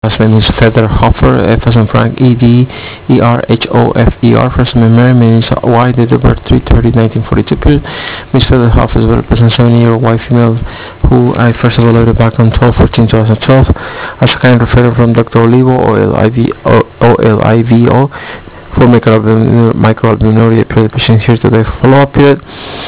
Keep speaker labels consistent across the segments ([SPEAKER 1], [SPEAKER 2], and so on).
[SPEAKER 1] Last name is Federhofer, F as in Frank, Ederhofer. First name Mary, name is Y, date of birth 3/30/1942. Period. Miss Federhofer represents 70-year-old white female who I first evaluated back on 12/14/2012 as a kind referral from Dr. Olivo, OLIVO, for microalbuminuria. Period. The patient here today for follow-up. Period.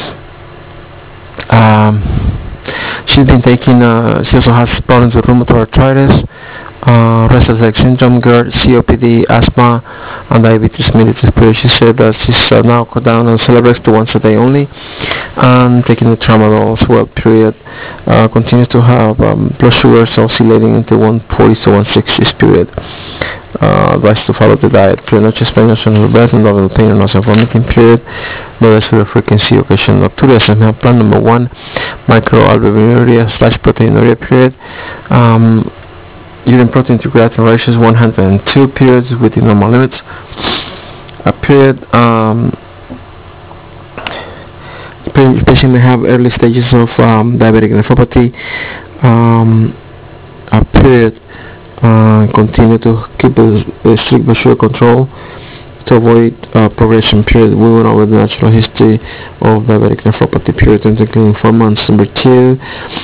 [SPEAKER 1] She's been taking, she also has problems with rheumatoid arthritis, restless leg syndrome, GERD, COPD, asthma, and diabetes mellitus. Period. She said that she's now cut down on Celebrex to once a day only, and taking the tramadol as well. Period. Continues to have blood sugars oscillating into 140 to 160. Period. Advice to follow the diet. Period. No chest pain, no shortness of breath, no abdominal pain, no nausea, vomiting. Period. No respiratory frequency, occasional nocturia. Assessment plan number 1: microalbuminuria / proteinuria. Period. Urine protein to creatinine ratio is 102. Periods within normal limits. Period. The patient may have early stages of diabetic nephropathy. Period. Continue to keep a strict blood sugar control to avoid progression. Period. We went over the natural history of diabetic nephropathy. Period. Including 4 months. Number 2.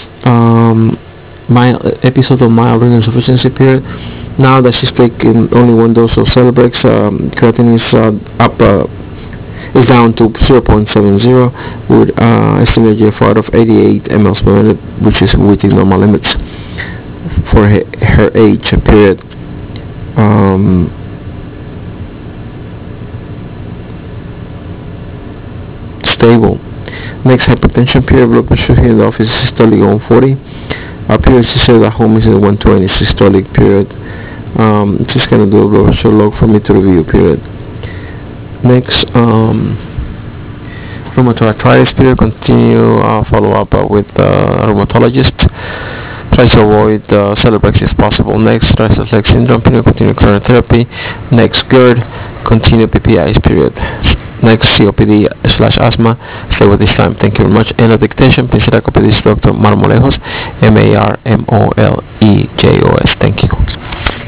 [SPEAKER 1] Episode of mild renal insufficiency. Period. Now that she's taking only one dose of Celebrex, creatinine is is down to 0.70 with estimated GFR of 88 mL per minute, which is within normal limits for her age. Period. Stable. Next, hypertension. Period. Blood pressure here in the office is systolic 140. Period. She said at home is at 120 systolic. Period. She's gonna do a blood pressure log for me to review. Period. Next, rheumatoid arthritis. Period. Continue follow up with rheumatologist. Try to avoid Celebrex if possible. Next, restless leg syndrome. Period. Continue current therapy. Next, GERD. Continue PPIs. Period. Next, COPD / asthma. Stay with this time. Thank you very much. And a dictation, please copy this Dr. Marmolejos, Marmolejos. Thank you.